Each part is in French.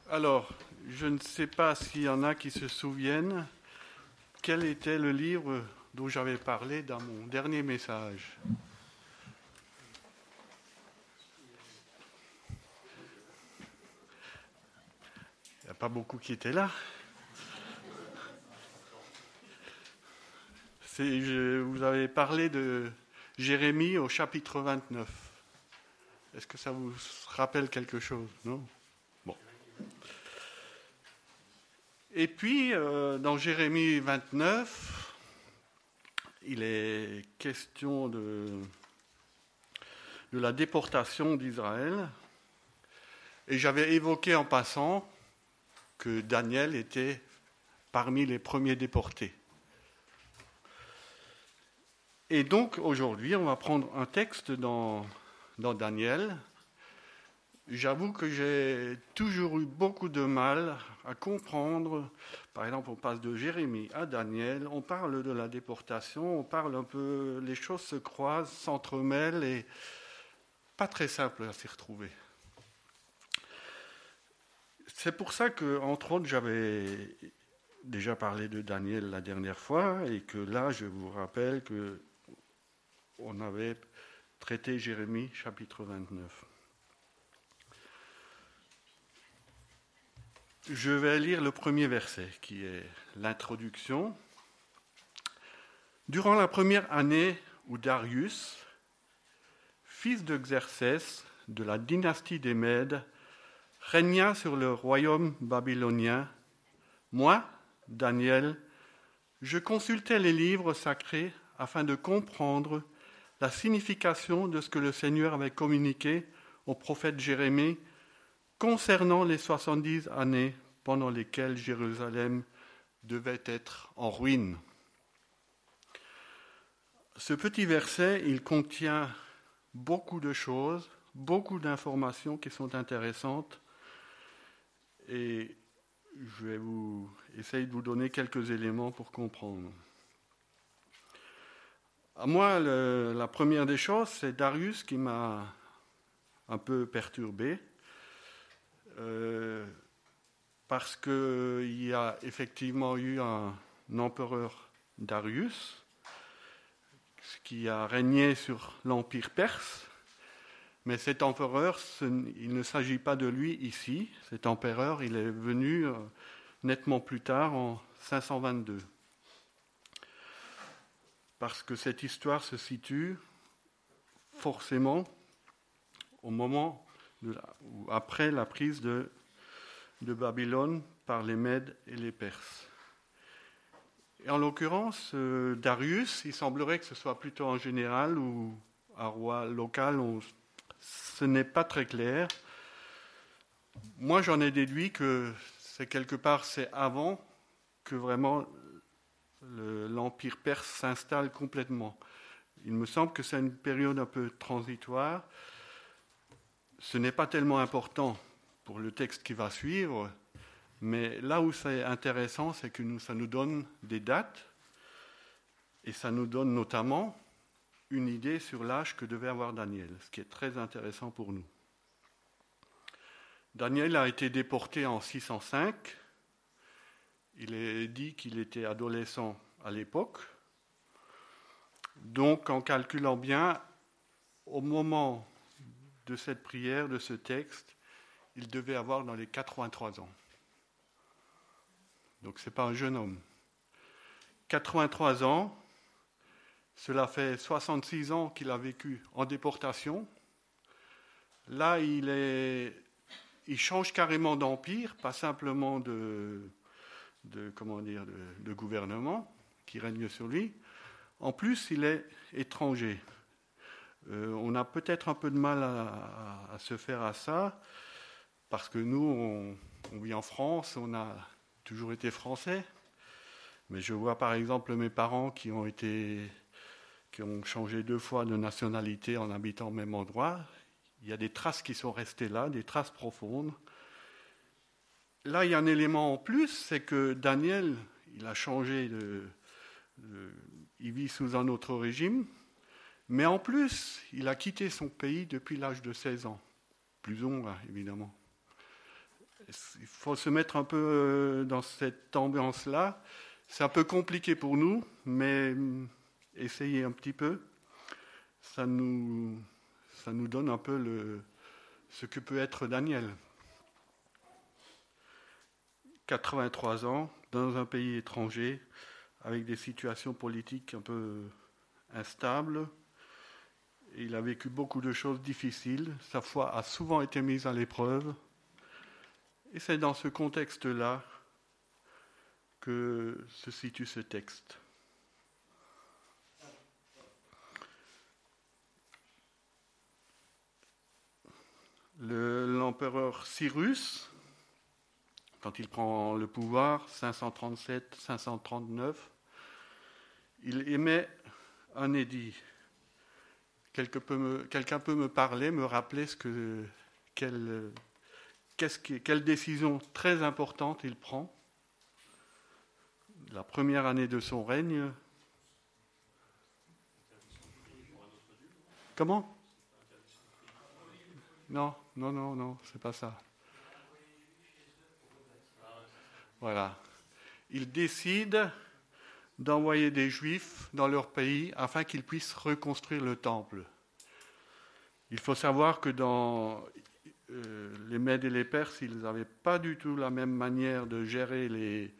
Alors, je ne sais pas s'il y en a qui se souviennent quel était le livre dont j'avais parlé dans mon dernier message. Il n'y a pas beaucoup qui étaient là. Vous avez parlé de Jérémie au chapitre 29. Est-ce que ça vous rappelle quelque chose, non ? Bon. Et puis, dans Jérémie 29, il est question de la déportation d'Israël. Et j'avais évoqué en passant que Daniel était parmi les premiers déportés. Et donc, aujourd'hui, on va prendre un texte dans Daniel. J'avoue que j'ai toujours eu beaucoup de mal à comprendre. Par exemple, on passe de Jérémie à Daniel, on parle de la déportation, on parle un peu, les choses se croisent, s'entremêlent et pas très simple à s'y retrouver. C'est pour ça que, entre autres, j'avais déjà parlé de Daniel la dernière fois et que là, je vous rappelle que on avait traité Jérémie chapitre 29. Je vais lire le premier verset qui est l'introduction. Durant la première année où Darius, fils de Xerxès de la dynastie des Mèdes, régna sur le royaume babylonien, moi, Daniel, je consultais les livres sacrés afin de comprendre la signification de ce que le Seigneur avait communiqué au prophète Jérémie concernant les 70 années pendant lesquelles Jérusalem devait être en ruine. Ce petit verset, il contient beaucoup de choses, beaucoup d'informations qui sont intéressantes et je vais essayer de vous donner quelques éléments pour comprendre. À moi, la première des choses, c'est Darius qui m'a un peu perturbé, parce qu'il y a effectivement eu un empereur Darius qui a régné sur l'Empire perse, mais cet empereur, il ne s'agit pas de lui ici. Cet empereur, il est venu nettement plus tard, en 522. Parce que cette histoire se situe forcément au moment après la prise de Babylone par les Mèdes et les Perses. Et en l'occurrence, Darius, il semblerait que ce soit plutôt un général ou un roi local, ce n'est pas très clair. Moi, j'en ai déduit que c'est avant que vraiment l'Empire perse s'installe complètement. Il me semble que c'est une période un peu transitoire. Ce n'est pas tellement important pour le texte qui va suivre, mais là où c'est intéressant, c'est que ça nous donne des dates et ça nous donne notamment une idée sur l'âge que devait avoir Daniel, ce qui est très intéressant pour nous. Daniel a été déporté en 605. Il est dit qu'il était adolescent à l'époque. Donc, en calculant bien, au moment de cette prière, de ce texte, il devait avoir dans les 83 ans. Donc, ce n'est pas un jeune homme. 83 ans, cela fait 66 ans qu'il a vécu en déportation. Là, il change carrément d'empire, pas simplement de gouvernement qui règne sur lui. En plus, il est étranger. On a peut-être un peu de mal à se faire à ça, parce que nous, on vit en France, on a toujours été français. Mais je vois par exemple mes parents qui ont changé 2 fois de nationalité en habitant au même endroit. Il y a des traces qui sont restées là, des traces profondes. Là, il y a un élément en plus, c'est que Daniel, il a changé il vit sous un autre régime, mais en plus, il a quitté son pays depuis l'âge de 16 ans, plus ou moins, évidemment. il faut se mettre un peu dans cette ambiance-là. C'est un peu compliqué pour nous, mais essayez un petit peu. Ça nous donne un peu ce que peut être Daniel. 83 ans, dans un pays étranger, avec des situations politiques un peu instables. Il a vécu beaucoup de choses difficiles. Sa foi a souvent été mise à l'épreuve. Et c'est dans ce contexte-là que se situe ce texte. L'empereur Cyrus, quand il prend le pouvoir, 537-539, il émet un édit. Quelqu'un peut me parler, me rappeler quelle décision très importante il prend. La première année de son règne. Comment ? Non, c'est pas ça. Voilà. Il décide d'envoyer des Juifs dans leur pays afin qu'ils puissent reconstruire le temple. Il faut savoir que dans les Mèdes et les Perses, ils n'avaient pas du tout la même manière de gérer les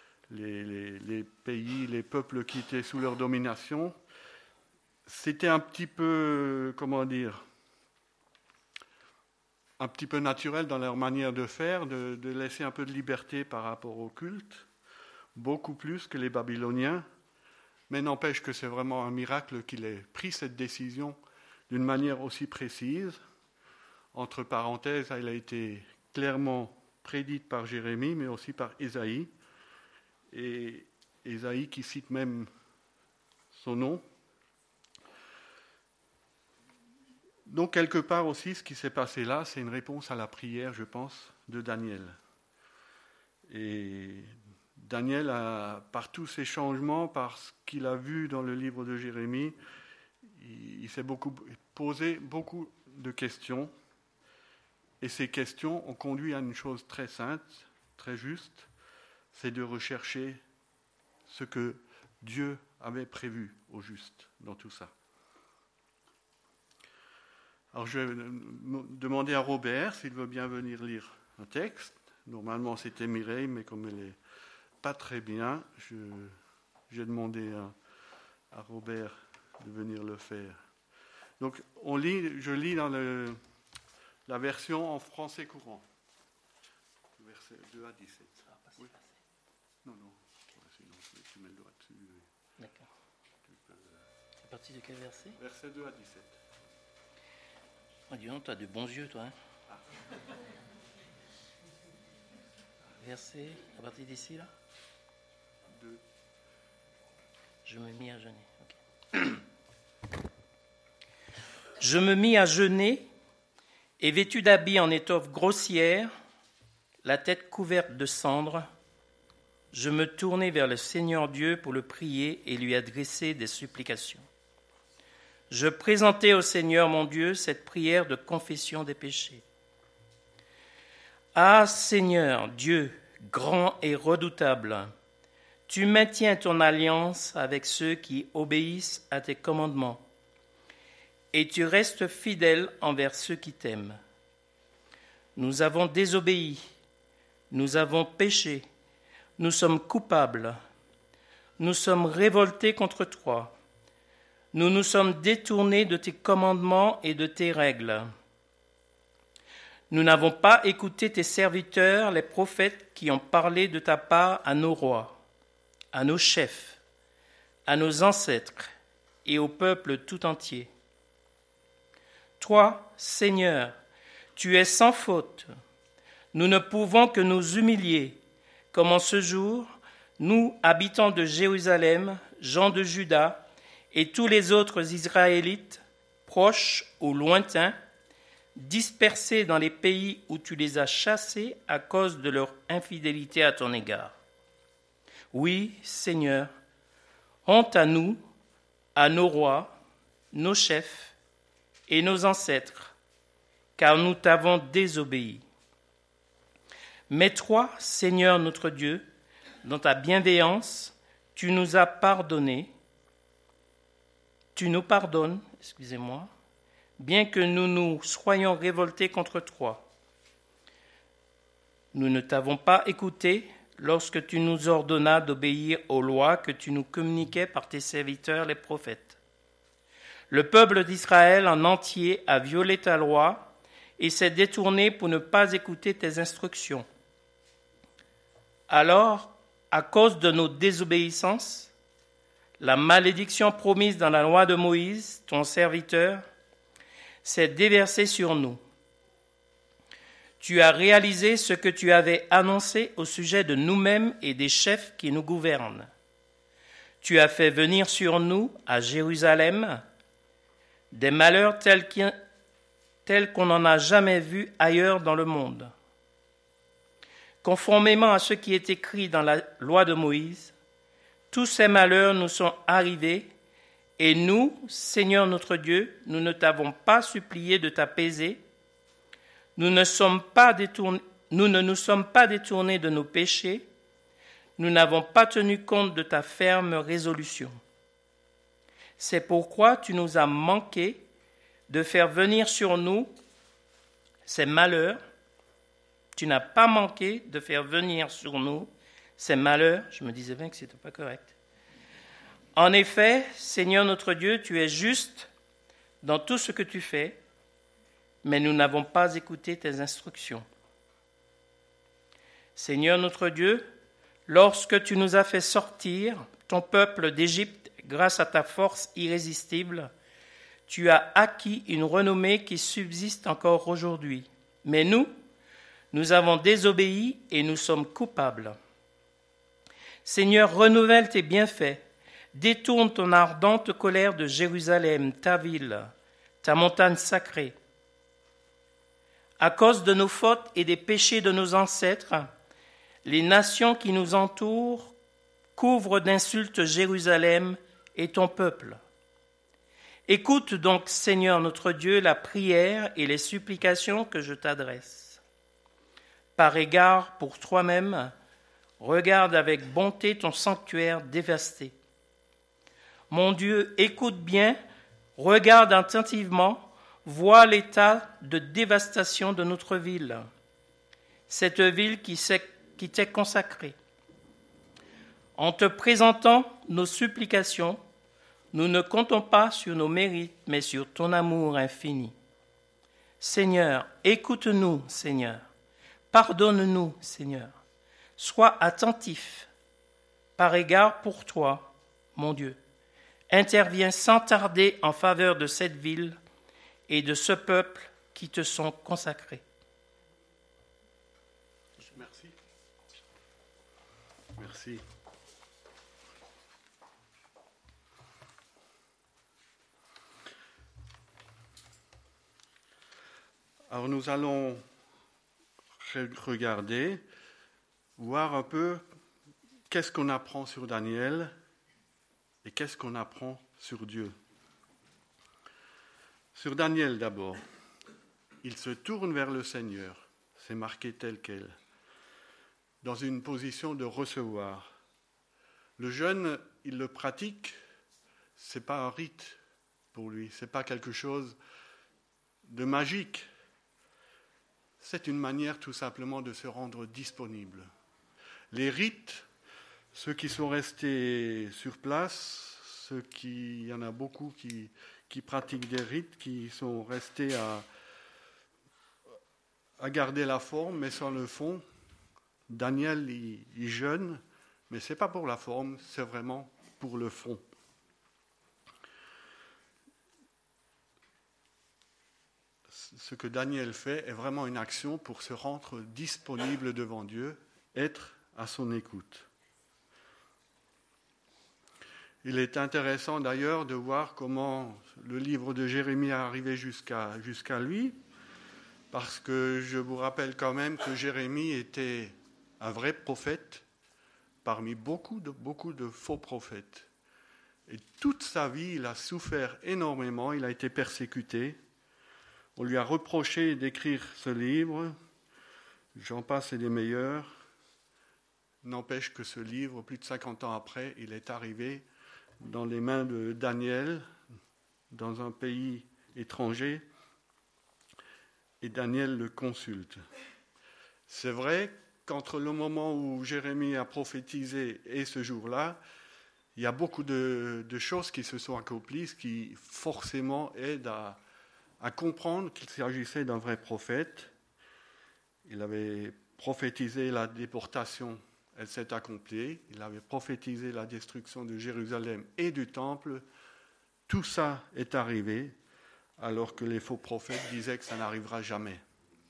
pays, les peuples qui étaient sous leur domination. C'était un petit peu, un petit peu naturel dans leur manière de faire, de laisser un peu de liberté par rapport au culte, beaucoup plus que les Babyloniens, mais n'empêche que c'est vraiment un miracle qu'il ait pris cette décision d'une manière aussi précise. Entre parenthèses, elle a été clairement prédite par Jérémie, mais aussi par Ésaïe, et Ésaïe qui cite même son nom. Donc, quelque part aussi, ce qui s'est passé là, c'est une réponse à la prière, je pense, de Daniel. Et Daniel, par tous ces changements, par ce qu'il a vu dans le livre de Jérémie, il s'est posé beaucoup de questions. Et ces questions ont conduit à une chose très sainte, très juste, c'est de rechercher ce que Dieu avait prévu au juste dans tout ça. Alors je vais demander à Robert s'il veut bien venir lire un texte. Normalement c'était Mireille, mais comme elle n'est pas très bien, j'ai demandé à Robert de venir le faire. Donc je lis dans la version en français courant. Verset 2 à 17. Ça va pas se Oui. passer. Non. Sinon, tu mets le doigt dessus. D'accord. À partir de quel verset ? Verset 2 à 17. Oh, dis donc, tu as de bons yeux, toi. Hein. Verset, à partir d'ici, là ? 2. Je me mis à jeûner. Okay. Je me mis à jeûner, et vêtu d'habits en étoffe grossière, la tête couverte de cendres, je me tournai vers le Seigneur Dieu pour le prier et lui adresser des supplications. Je présentai au Seigneur mon Dieu cette prière de confession des péchés. Ah Seigneur Dieu, grand et redoutable, tu maintiens ton alliance avec ceux qui obéissent à tes commandements, et tu restes fidèle envers ceux qui t'aiment. Nous avons désobéi, nous avons péché, nous sommes coupables, nous sommes révoltés contre toi. Nous nous sommes détournés de tes commandements et de tes règles. Nous n'avons pas écouté tes serviteurs, les prophètes qui ont parlé de ta part à nos rois, à nos chefs, à nos ancêtres et au peuple tout entier. Toi, Seigneur, tu es sans faute. Nous ne pouvons que nous humilier, comme en ce jour, nous, habitants de Jérusalem, gens de Juda, et tous les autres Israélites, proches ou lointains, dispersés dans les pays où tu les as chassés à cause de leur infidélité à ton égard. Oui, Seigneur, honte à nous, à nos rois, nos chefs et nos ancêtres, car nous t'avons désobéi. Mais toi, Seigneur notre Dieu, dans ta bienveillance, tu nous pardonnes, bien que nous nous soyons révoltés contre toi. Nous ne t'avons pas écouté lorsque tu nous ordonnas d'obéir aux lois que tu nous communiquais par tes serviteurs les prophètes. Le peuple d'Israël en entier a violé ta loi et s'est détourné pour ne pas écouter tes instructions. Alors, à cause de nos désobéissances, la malédiction promise dans la loi de Moïse, ton serviteur, s'est déversée sur nous. Tu as réalisé ce que tu avais annoncé au sujet de nous-mêmes et des chefs qui nous gouvernent. Tu as fait venir sur nous, à Jérusalem, des malheurs tels qu'on n'en a jamais vu ailleurs dans le monde. Conformément à ce qui est écrit dans la loi de Moïse, tous ces malheurs nous sont arrivés et nous, Seigneur notre Dieu, nous ne t'avons pas supplié de t'apaiser. Nous ne nous sommes pas détournés de nos péchés. Nous n'avons pas tenu compte de ta ferme résolution. C'est pourquoi tu nous as manqué de faire venir sur nous ces malheurs. Tu n'as pas manqué de faire venir sur nous ces malheurs. Je me disais bien que ce n'était pas correct. En effet, Seigneur notre Dieu, tu es juste dans tout ce que tu fais, mais nous n'avons pas écouté tes instructions. Seigneur notre Dieu, lorsque tu nous as fait sortir, ton peuple d'Égypte, grâce à ta force irrésistible, tu as acquis une renommée qui subsiste encore aujourd'hui. Mais nous avons désobéi et nous sommes coupables. Seigneur, renouvelle tes bienfaits, détourne ton ardente colère de Jérusalem, ta ville, ta montagne sacrée. À cause de nos fautes et des péchés de nos ancêtres, les nations qui nous entourent couvrent d'insultes Jérusalem et ton peuple. Écoute donc, Seigneur notre Dieu, la prière et les supplications que je t'adresse. Par égard pour toi-même, regarde avec bonté ton sanctuaire dévasté. Mon Dieu, écoute bien, regarde attentivement, vois l'état de dévastation de notre ville, cette ville qui t'est consacrée. En te présentant nos supplications, nous ne comptons pas sur nos mérites, mais sur ton amour infini. Seigneur, écoute-nous, Seigneur. Pardonne-nous, Seigneur. Sois attentif par égard pour toi, mon Dieu. Interviens sans tarder en faveur de cette ville et de ce peuple qui te sont consacrés. Merci. Merci. Alors nous allons regarder, voir un peu qu'est-ce qu'on apprend sur Daniel et qu'est-ce qu'on apprend sur Dieu. Sur Daniel d'abord, il se tourne vers le Seigneur, c'est marqué tel quel, dans une position de recevoir. Le jeûne, il le pratique, ce n'est pas un rite pour lui, ce n'est pas quelque chose de magique. C'est une manière tout simplement de se rendre disponible. Les rites, ceux qui sont restés sur place, il y en a beaucoup qui pratiquent des rites, qui sont restés à garder la forme, mais sans le fond. Daniel, il jeûne, mais ce n'est pas pour la forme, c'est vraiment pour le fond. Ce que Daniel fait est vraiment une action pour se rendre disponible devant Dieu, être à son écoute. Il est intéressant d'ailleurs de voir comment le livre de Jérémie est arrivé jusqu'à lui, parce que je vous rappelle quand même que Jérémie était un vrai prophète parmi beaucoup de faux prophètes. Et toute sa vie, il a souffert énormément, il a été persécuté. On lui a reproché d'écrire ce livre. J'en passe et des meilleurs. N'empêche que ce livre, plus de 50 ans après, il est arrivé dans les mains de Daniel, dans un pays étranger, et Daniel le consulte. C'est vrai qu'entre le moment où Jérémie a prophétisé et ce jour-là, il y a beaucoup de choses qui se sont accomplies, qui forcément aident à comprendre qu'il s'agissait d'un vrai prophète. Il avait prophétisé la déportation, elle s'est accomplie. Il avait prophétisé la destruction de Jérusalem et du temple. Tout ça est arrivé, alors que les faux prophètes disaient que ça n'arrivera jamais.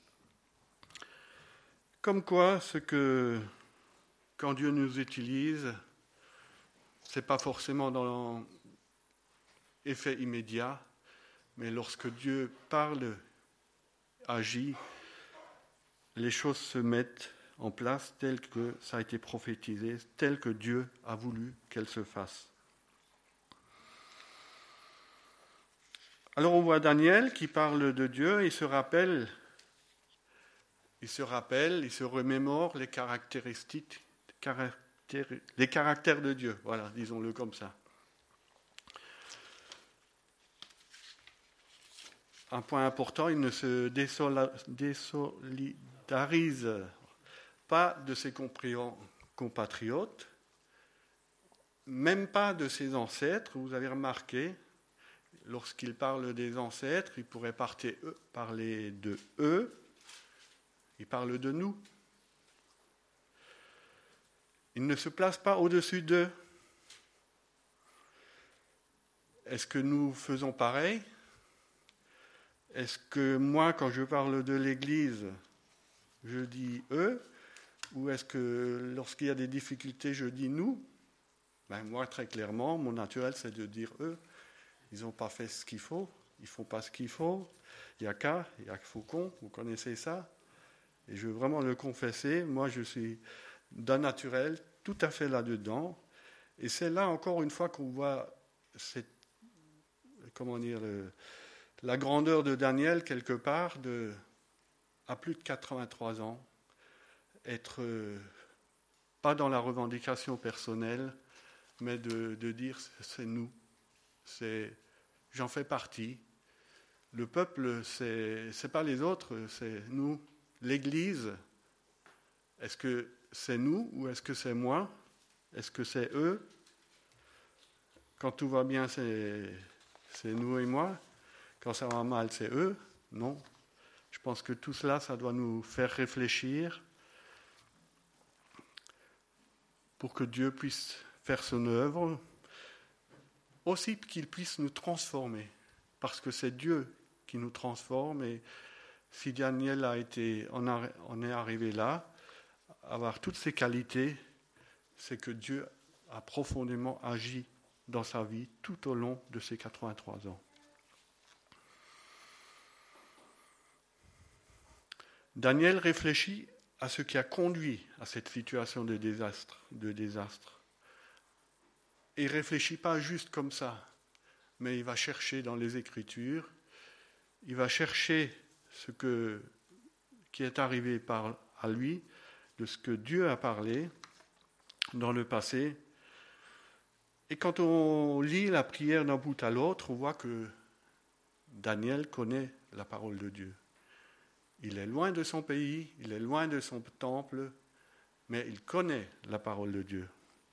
Comme quoi, quand Dieu nous utilise, ce n'est pas forcément dans l'effet immédiat, mais lorsque Dieu parle, agit, les choses se mettent en place telles que ça a été prophétisé, telles que Dieu a voulu qu'elles se fassent. Alors on voit Daniel qui parle de Dieu, il se remémore les caractères de Dieu, voilà, disons-le comme ça. Un point important, il ne se désolidarise pas de ses compatriotes, même pas de ses ancêtres. Vous avez remarqué, lorsqu'il parle des ancêtres, il pourrait parler de eux, il parle de nous. Il ne se place pas au-dessus d'eux. Est-ce que nous faisons pareil ? Est-ce que moi, quand je parle de l'Église, je dis eux, ou est-ce que lorsqu'il y a des difficultés, je dis nous ? Moi, très clairement, mon naturel, c'est de dire eux. Ils n'ont pas fait ce qu'il faut, ils ne font pas ce qu'il faut. Il y a Faucon, vous connaissez ça ? Et je veux vraiment le confesser, moi je suis d'un naturel tout à fait là-dedans. Et c'est là encore une fois qu'on voit la grandeur de Daniel quelque part, à plus de 83 ans, être pas dans la revendication personnelle, mais de dire c'est nous, j'en fais partie. Le peuple, c'est pas les autres, c'est nous. L'Église, est-ce que c'est nous ou est-ce que c'est moi ? Est-ce que c'est eux ? Quand tout va bien, c'est nous et moi. Quand ça va mal, c'est eux. Non. Je pense que tout cela, ça doit nous faire réfléchir pour que Dieu puisse faire son œuvre, aussi qu'il puisse nous transformer, parce que c'est Dieu qui nous transforme. Et si Daniel on est arrivé là, avoir toutes ces qualités, c'est que Dieu a profondément agi dans sa vie tout au long de ces 83 ans. Daniel réfléchit à ce qui a conduit à cette situation de désastre. Et il ne réfléchit pas juste comme ça, mais il va chercher dans les Écritures, il va chercher ce qui est arrivé à lui, de ce que Dieu a parlé dans le passé. Et quand on lit la prière d'un bout à l'autre, on voit que Daniel connaît la parole de Dieu. Il est loin de son pays, il est loin de son temple, mais il connaît la parole de Dieu.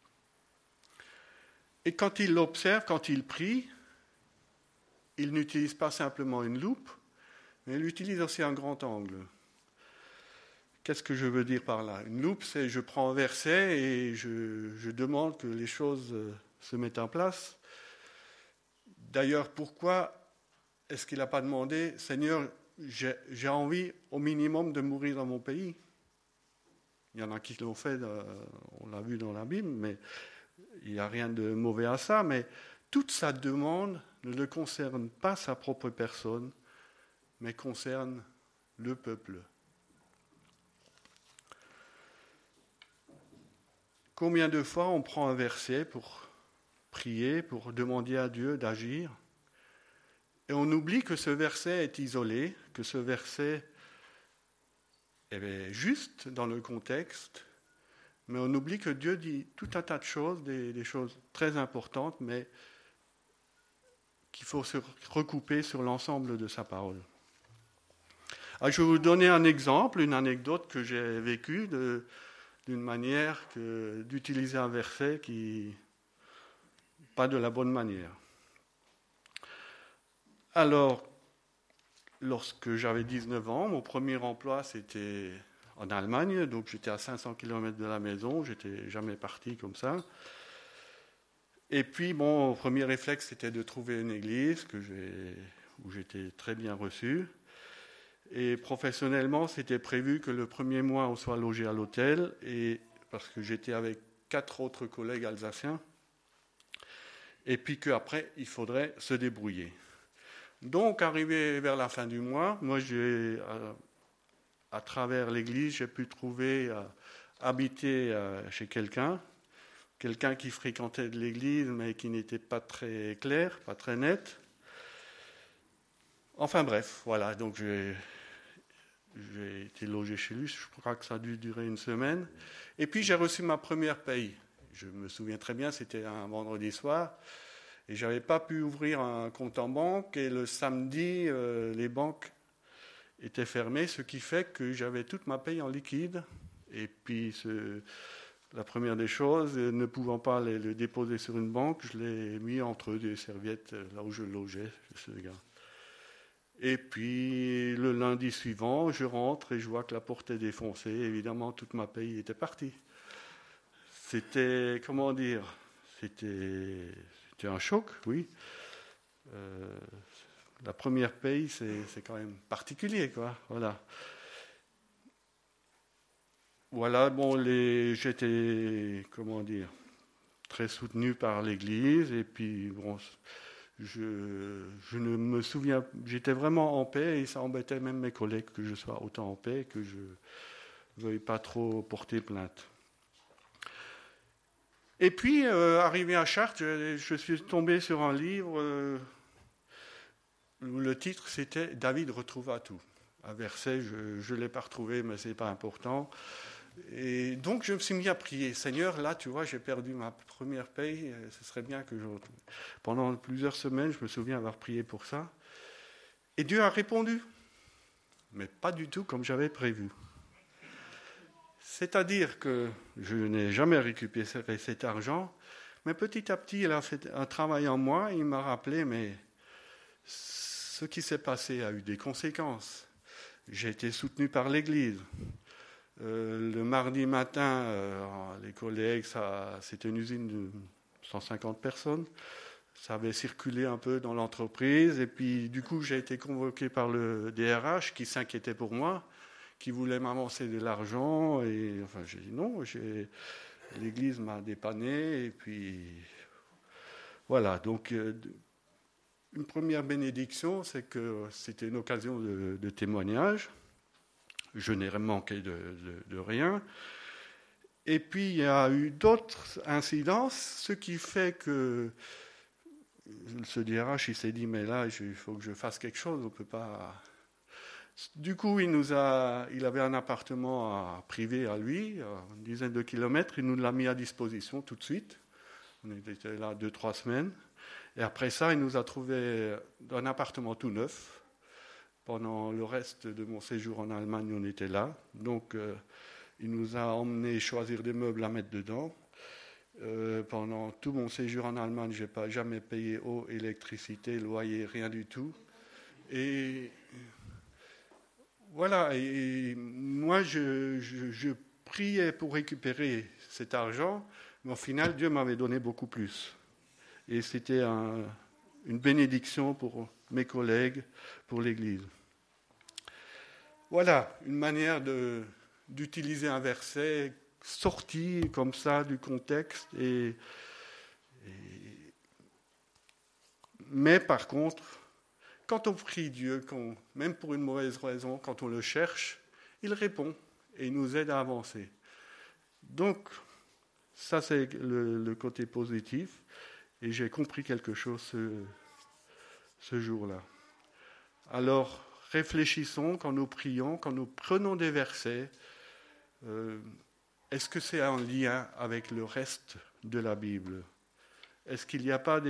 Et quand il l'observe, quand il prie, il n'utilise pas simplement une loupe, mais il utilise aussi un grand angle. Qu'est-ce que je veux dire par là ? Une loupe, c'est je prends un verset et je demande que les choses se mettent en place. D'ailleurs, pourquoi est-ce qu'il n'a pas demandé « Seigneur, j'ai envie au minimum de mourir dans mon pays ». Il y en a qui l'ont fait, on l'a vu dans la Bible, mais il n'y a rien de mauvais à ça. Mais toute sa demande ne concerne pas sa propre personne, mais concerne le peuple. Combien de fois on prend un verset pour prier, pour demander à Dieu d'agir, et on oublie que ce verset est isolé, que ce verset est juste dans le contexte, mais on oublie que Dieu dit tout un tas de choses, des choses très importantes, mais qu'il faut se recouper sur l'ensemble de sa parole. Alors, je vais vous donner un exemple, une anecdote que j'ai vécue d'une manière d'utiliser un verset qui pas de la bonne manière. Alors, lorsque j'avais 19 ans, mon premier emploi, c'était en Allemagne, donc j'étais à 500 km de la maison, j'étais jamais parti comme ça. Et puis, mon premier réflexe, c'était de trouver une église où j'étais très bien reçu. Et professionnellement, c'était prévu que le premier mois, on soit logé à l'hôtel, et parce que j'étais avec 4 autres collègues alsaciens, et puis qu'après, il faudrait se débrouiller. Donc, arrivé vers la fin du mois, moi, à travers l'église, j'ai pu trouver, habiter chez quelqu'un qui fréquentait de l'église, mais qui n'était pas très clair, pas très net. Enfin bref, voilà, donc j'ai été logé chez lui, je crois que ça a dû durer une semaine. Et puis j'ai reçu ma première paye. Je me souviens très bien, c'était un vendredi soir. Et je n'avais pas pu ouvrir un compte en banque. Et le samedi, les banques étaient fermées, ce qui fait que j'avais toute ma paye en liquide. Et puis, la première des choses, ne pouvant pas le déposer sur une banque, je l'ai mis entre des serviettes là où je logeais, ce gars. Et puis, le lundi suivant, je rentre et je vois que la porte est défoncée. Évidemment, toute ma paye était partie. C'était, comment dire, c'était un choc, oui. La première paye, c'est quand même particulier, quoi. Voilà. Voilà, bon, j'étais, comment dire, très soutenu par l'Église, et puis, bon, je ne me souviens, j'étais vraiment en paix, et ça embêtait même mes collègues que je sois autant en paix, que je ne veuille pas trop porter plainte. Et puis, arrivé à Chartres, je suis tombé sur un livre où le titre c'était « David retrouva tout ». Un verset, je ne l'ai pas retrouvé, mais ce n'est pas important. Et donc, je me suis mis à prier. « Seigneur, là, tu vois, j'ai perdu ma première paye, ce serait bien que je retrouve. » Pendant plusieurs semaines, je me souviens avoir prié pour ça. Et Dieu a répondu, mais pas du tout comme j'avais prévu. C'est-à-dire que je n'ai jamais récupéré cet argent, mais petit à petit, il a fait un travail en moi, il m'a rappelé, mais ce qui s'est passé a eu des conséquences. J'ai été soutenu par l'Église. Le mardi matin, les collègues, c'était une usine de 150 personnes, ça avait circulé un peu dans l'entreprise, et puis du coup, j'ai été convoqué par le DRH qui s'inquiétait pour moi, qui voulait m'avancer de l'argent, et enfin j'ai dit non, l'Église m'a dépanné, et puis voilà, donc une première bénédiction, c'est que c'était une occasion de témoignage, je n'ai manqué de rien, et puis il y a eu d'autres incidences, ce qui fait que ce DRH, il s'est dit, mais là, il faut que je fasse quelque chose, on ne peut pas... Du coup, il avait un appartement privé à lui, à une dizaine de kilomètres. Il nous l'a mis à disposition tout de suite. On était là 2-3 semaines. Et après ça, il nous a trouvé un appartement tout neuf. Pendant le reste de mon séjour en Allemagne, on était là. Donc, il nous a emmenés choisir des meubles à mettre dedans. Pendant tout mon séjour en Allemagne, je n'ai jamais payé eau, électricité, loyer, rien du tout. Et... voilà, et moi je priais pour récupérer cet argent, mais au final Dieu m'avait donné beaucoup plus. Et c'était une bénédiction pour mes collègues, pour l'Église. Voilà, une manière d'utiliser un verset sorti comme ça du contexte. Mais par contre, quand on prie Dieu, même pour une mauvaise raison, quand on le cherche, il répond et il nous aide à avancer. Donc, ça c'est le côté positif. Et j'ai compris quelque chose ce jour-là. Alors, réfléchissons, quand nous prions, quand nous prenons des versets, est-ce que c'est en lien avec le reste de la Bible? Est-ce qu'il n'y a pas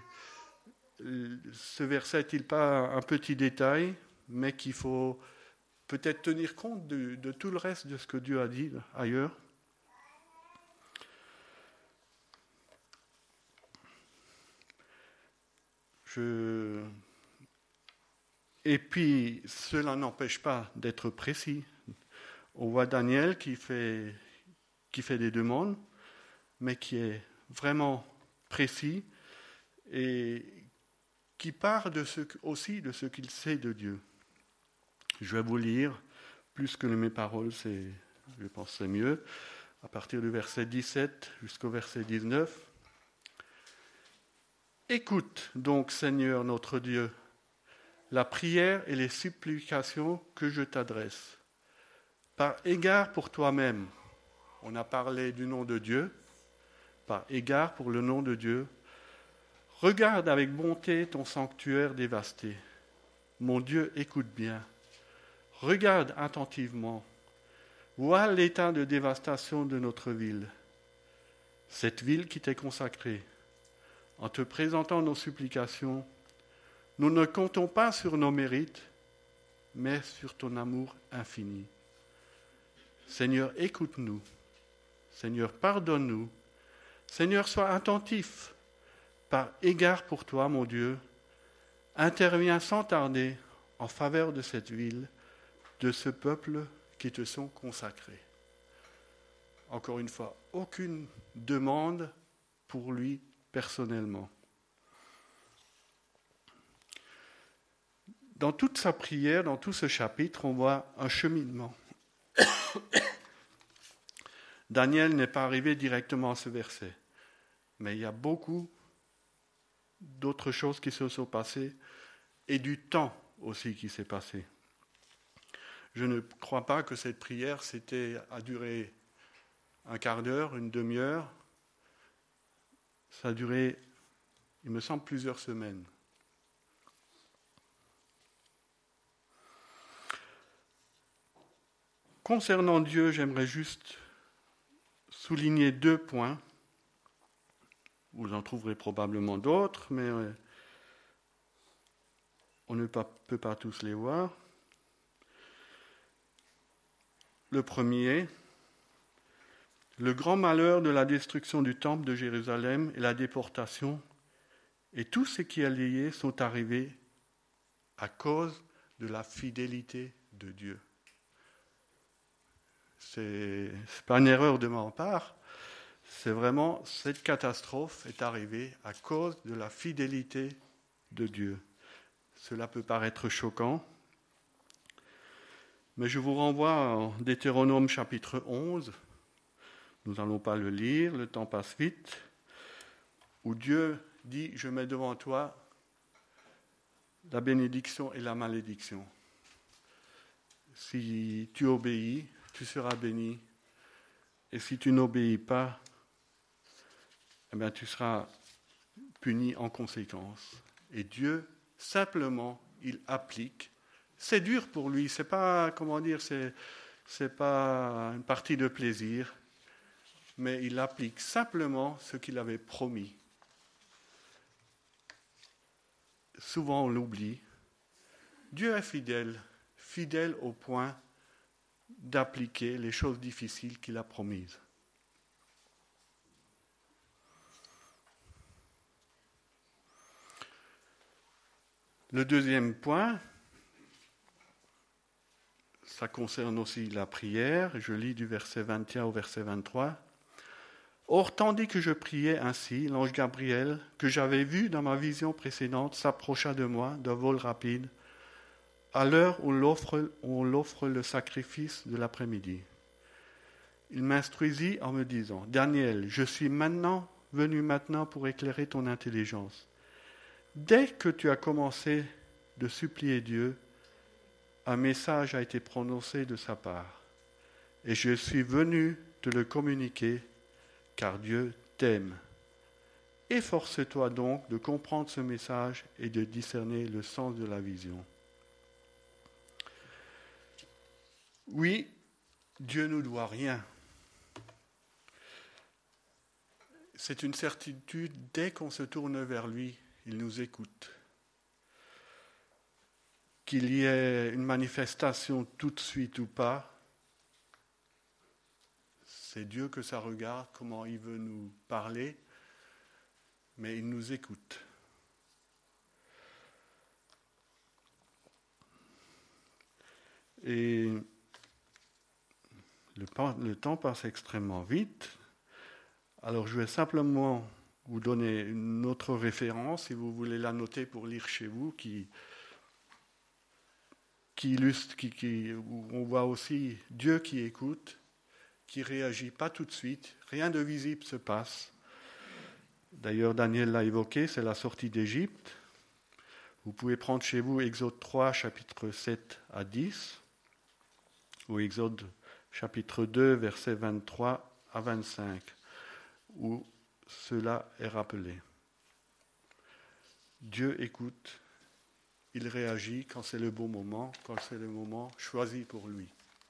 ce verset n'est-il pas un petit détail, mais qu'il faut peut-être tenir compte de tout le reste de ce que Dieu a dit ailleurs? Et puis, cela n'empêche pas d'être précis. On voit Daniel qui fait des demandes, mais qui est vraiment précis et qui part aussi de ce qu'il sait de Dieu. Je vais vous lire, plus que mes paroles, je pense que c'est mieux, à partir du verset 17 jusqu'au verset 19. Écoute donc, Seigneur notre Dieu, la prière et les supplications que je t'adresse. Par égard pour toi-même, on a parlé du nom de Dieu, par égard pour le nom de Dieu, regarde avec bonté ton sanctuaire dévasté. Mon Dieu, écoute bien. Regarde attentivement. Vois l'état de dévastation de notre ville. Cette ville qui t'est consacrée. En te présentant nos supplications, nous ne comptons pas sur nos mérites, mais sur ton amour infini. Seigneur, écoute-nous. Seigneur, pardonne-nous. Seigneur, sois attentif. Par égard pour toi, mon Dieu, interviens sans tarder en faveur de cette ville, de ce peuple qui te sont consacrés. Encore une fois, aucune demande pour lui personnellement. Dans toute sa prière, dans tout ce chapitre, on voit un cheminement. Daniel n'est pas arrivé directement à ce verset, mais il y a beaucoup d'autres choses qui se sont passées et du temps aussi qui s'est passé. Je ne crois pas que cette prière a duré un quart d'heure, une demi-heure. Ça a duré, il me semble, plusieurs semaines. Concernant Dieu, j'aimerais juste souligner 2 points. Vous en trouverez probablement d'autres, mais on ne peut pas tous les voir. Le premier, le grand malheur de la destruction du temple de Jérusalem et la déportation et tout ce qui est lié sont arrivés à cause de la fidélité de Dieu. C'est pas une erreur de ma part, c'est vraiment cette catastrophe est arrivée à cause de la fidélité de Dieu. Cela peut paraître choquant, mais je vous renvoie en Deutéronome chapitre 11. Nous n'allons pas le lire, le temps passe vite, où Dieu dit « Je mets devant toi la bénédiction et la malédiction. Si tu obéis, tu seras béni, et si tu n'obéis pas, eh bien, tu seras puni en conséquence. » Et Dieu, simplement, il applique. C'est dur pour lui, c'est pas, c'est pas une partie de plaisir, mais il applique simplement ce qu'il avait promis. Souvent on l'oublie. Dieu est fidèle au point d'appliquer les choses difficiles qu'il a promises. Le deuxième point, ça concerne aussi la prière. Je lis du verset 21 au verset 23. « Or, tandis que je priais ainsi, l'ange Gabriel, que j'avais vu dans ma vision précédente, s'approcha de moi d'un vol rapide, à l'heure où on l'offre le sacrifice de l'après-midi. Il m'instruisit en me disant, « Daniel, je suis venu maintenant pour éclairer ton intelligence. Dès que tu as commencé de supplier Dieu, un message a été prononcé de sa part, et je suis venu te le communiquer, car Dieu t'aime. Efforce-toi donc de comprendre ce message et de discerner le sens de la vision. » Oui, Dieu ne nous doit rien. C'est une certitude, dès qu'on se tourne vers lui, il nous écoute. Qu'il y ait une manifestation tout de suite ou pas, c'est Dieu que ça regarde, comment il veut nous parler, mais il nous écoute. Et le temps passe extrêmement vite. Alors je vais simplement vous donner une autre référence, si vous voulez la noter pour lire chez vous, qui illustre, où on voit aussi Dieu qui écoute, qui réagit pas tout de suite, rien de visible se passe. D'ailleurs, Daniel l'a évoqué, c'est la sortie d'Égypte. Vous pouvez prendre chez vous Exode 3, chapitre 7 à 10, ou Exode chapitre 2, versets 23 à 25, où cela est rappelé. Dieu écoute, il réagit quand c'est le bon moment, quand c'est le moment choisi pour lui.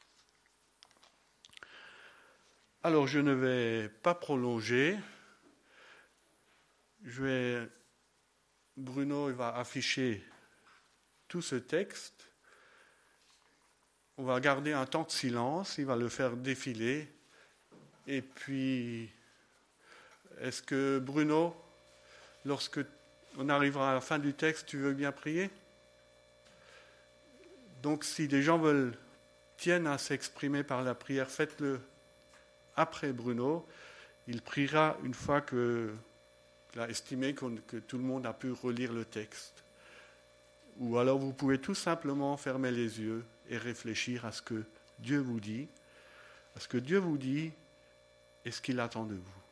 Alors, je ne vais pas prolonger. Bruno va afficher tout ce texte. On va garder un temps de silence, il va le faire défiler. Et puis, est-ce que Bruno, lorsque on arrivera à la fin du texte, tu veux bien prier ? Donc, si des gens tiennent à s'exprimer par la prière, faites-le après Bruno. Il priera une fois qu'il a estimé que tout le monde a pu relire le texte. Ou alors vous pouvez tout simplement fermer les yeux et réfléchir à ce que Dieu vous dit, et ce qu'il attend de vous.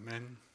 Amen.